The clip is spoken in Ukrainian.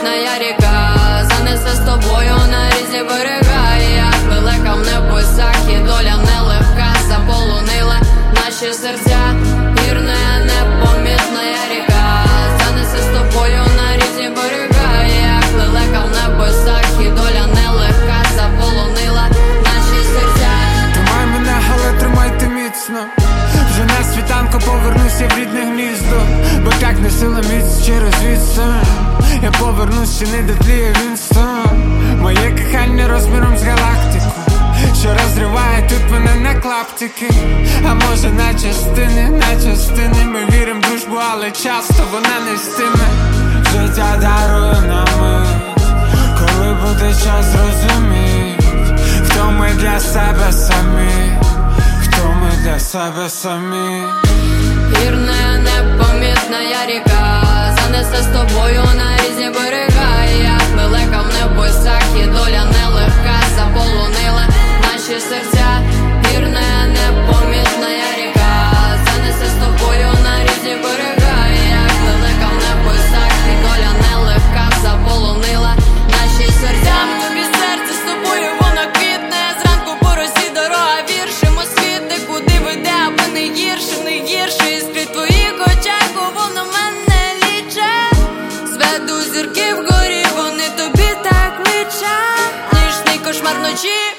помітна ріка занесе з тобою на різні берега. Як велика в небесах, і доля нелегка заполонила наші серця. Вірна, непомітна ріка занесе з тобою на різні берега. Як велика в небесах, і доля нелегка заполонила наші серця. Тримай мене, але тримайте міцно. Вже на світанку повернуся в рідне гніздо, бо так не сила міць через відстань. Я повернусь, ще не дотліє Вінстон. Моє кохання розміром з галактику, що розриває тут мене на клаптики. А може на частини ми вірим в дружбу, але часто вона не стиме. Життя дарує нам мить, коли буде час зрозуміть, хто ми для себе самі, хто ми для себе самі. Вірна, непомітна ріка занесе з тобою на різні берега. Як велика в небесах, і доля нелегка заполонила наші серця. Вірна, непомітна ріка занесе з тобою на різні берега. Як велика в небесах, і доля нелегка заполонила наші серця. Тобі серце з тобою воно квітне, зранку по росі дорога віршим освітне. Куди веде, аби не гірше, не гірше. Іскри твоїх очах, воно мене ліче. Зведу зірки вгорі, вони тобі так личать. Нічний кошмар вночі.